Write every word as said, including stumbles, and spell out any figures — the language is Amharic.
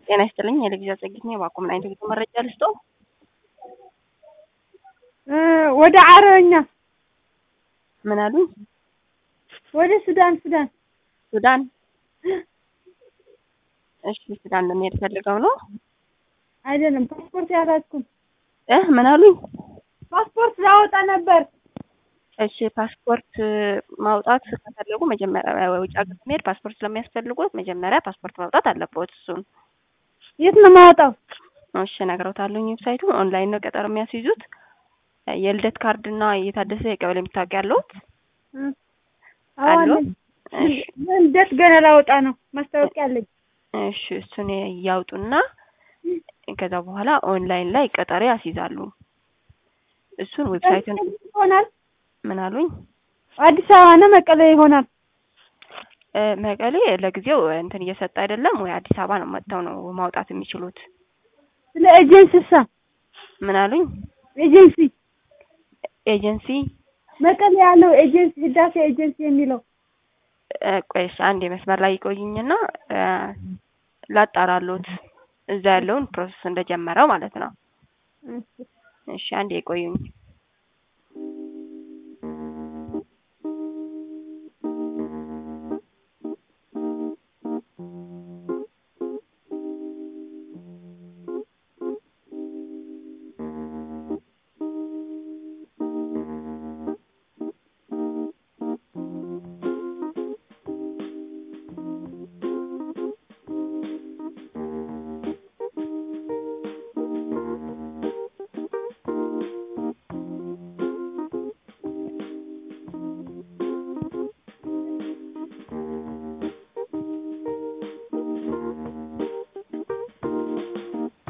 ጤና ይስጥልኝ የልጅ አጸግኝ ባቆም ላይ እንትን መረጃ ልስጦ ወደ አረኛ ምን አሉኝ? ወደ ሱዳን ሱዳን ሱዳን እሺ ሱዳን ለመሄድ ፈልገው ነው አይደለም ፓስፖርት ያላስኩም እ ምን አሉኝ? ፓስፖርት ላወጣ ነበር። እሺ ፓስፖርት ማውጣት ከፈለጉ መጀመሪያ ወጪ አገር መሄድ ፓስፖርት ስለሚያስፈልጉት መጀመሪያ ፓስፖርት ማውጣት አለበት። እሱን የት ነው ማውጣው? እሺ ነግረውታለሁ። ዌብሳይቱ ኦንላይን ነው ቀጠሮ የሚያስይዙት። የልደት ካርድ እና የታደሰ የቀበሌ መታወቂያ አለዎት? አዎ ልደት ገና ላወጣ ነው ማስታወቂያ አለኝ። እሺ እሱን ያውጡና ከዛ በኋላ ኦንላይን ላይ ቀጠሮ ያስይዛሉ። እሱን ዌብሳይቱን ይሆናል። ምን አሉኝ? አዲስ አበባ ነው መቀሌ ይሆናል? መቀሌ ለጊዜው እንትን እየሰጠ አይደለም ወይ አዲስ አበባ ነው መጥተው ነው ማውጣት የሚችሉት። ስለ ኤጀንሲሳ ምን አሉኝ? ኤጀንሲ ኤጀንሲ መቀሌ ያለው ኤጀንሲ ህዳሴ ኤጀንሲ የሚለው ቆይስ አንዴ መስመር ላይ ይቆዩኝና ላጣራሎት እዛ ያለውን ፕሮሰስ እንደጀመረው ማለት ነው። እሺ አንዴ ይቆዩኝ።